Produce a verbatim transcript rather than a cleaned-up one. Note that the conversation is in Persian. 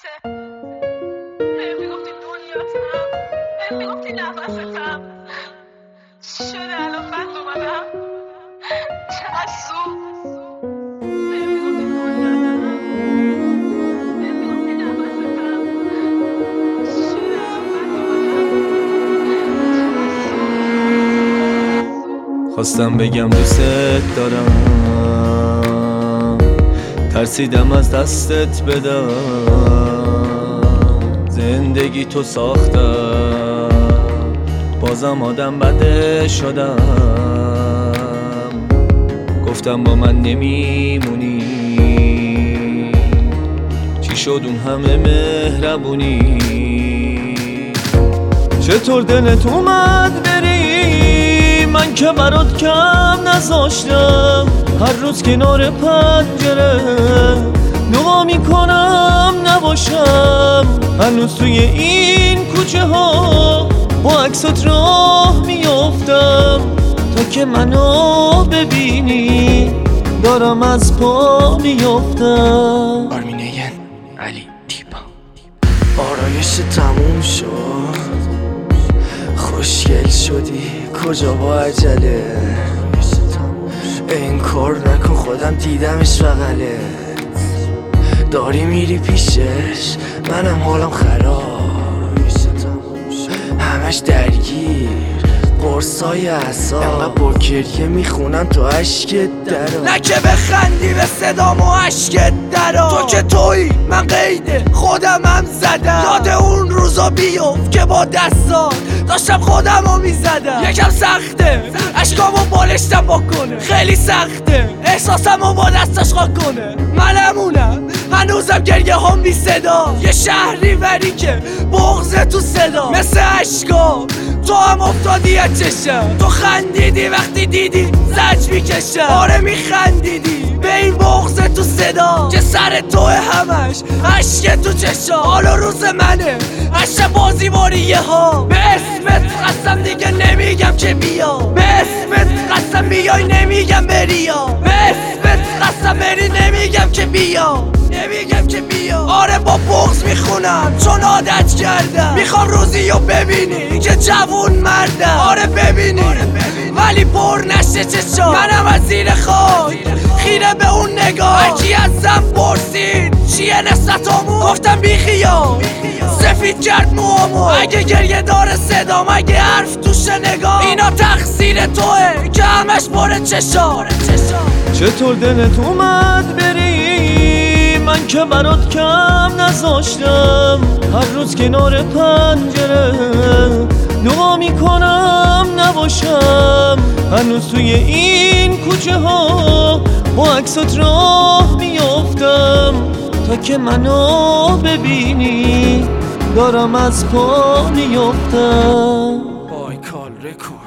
هی میگفتی دنیاتم، هی میگفتی نفستم. چی شده الان بند اومدم؟ چقدر سو هی میگفتی دنیاتم، هی میگفتی نفستم. چی شده الان بند اومدم؟ چقدر سو خواستم بگم دوست دارم، ترسیدم از دستت بدم. زندگی تو ساختم، بازم آدم بده شدم. گفتم با من نمیمونی، چی شد اون همه مهربونی؟ چطور دلت اومد بری؟ من که برات کم نذاشتم. هر روز کنار پنجره دعا میکنم نباشم. هنوز توی این کوچه ها با عکسات راه میافتم. تا که منو ببینی دارم از پا میافتم. آرمینیگن علی دیپا. آرایش تموم شد، خوشگل شدی کجا با عجله؟ این کار نکن خودم دیدمش بغله. داری میری پیشش منم حالم خراب، همش درگیر قرصای اعصاب. انقدر با گریه میخونن تو عشقت درا، نه که بخندی به صدام و عشقت درا. تو که تویی من قیده خودم هم زدم. یاد اون روزا بیفت که با دستات داشتم خودم رو میزدم. یکم سخته عشقامو بالشتم بکنه، خیلی سخته احساسم رو با دستش خاک کنه. منمونم هنوزم گریه هم بی صدا. یه شهری وری که بغضه تو صدا، مثل عشقام تو هم افتادی از چشم. تو خندیدی وقتی دیدی زج میکشم. آره میخندیدی به این بغض تو صدا که سر توه همش عشق تو چشم. حالا روز منه عشق بازی باریه ها. به اسمت قسم دیگه نمیگم که بیا، به اسمت قسم بیای نمیگم بریا، به اسمت قسم بری نمیگم که بیا، نمیگم که بیا. آره با بغض میخونم چون عادت کردم. میخوام روزی رو ببینی که جوون مردم. آره ببینی, آره ببینی. ولی پر نشه چشم. منم از زیر خاک خیره به اون نگاه. هرکی ازم پرسید چیه نسبتامون، گفتم بی خیال سفید کرد موامو. اگه گریه داره صدام، اگه حرف توشه نگاه، اینا تقصیر توه که همش پر چشم. چطور دلت اومد بری؟ من که برات کم نذاشتم. هر روز کنار پنجره دعا میکنم نباشم. هنوز توی این کوچه ها با عکسات راه میافتم. تا که منو ببینی دارم از پا میافتم. بایکال رکورد.